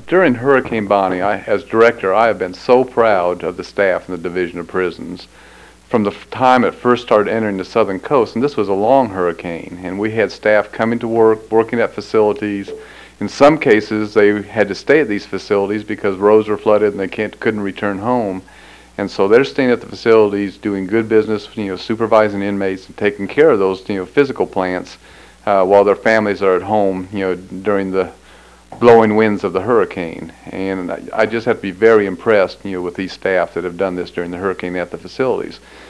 during Hurricane Bonnie, as director, I have been so proud of the staff in the Division of Prisons. From the time it first started entering the southern coast, and this was a long hurricane, and we had staff coming to work, working at facilities. In some cases, they had to stay at these facilities because roads were flooded and they couldn't return home. And so they're staying at the facilities, doing good business, supervising inmates and taking care of those, physical plants, while their families are at home, during the blowing winds of the hurricane. And I just have to be very impressed, with these staff that have done this during the hurricane at the facilities.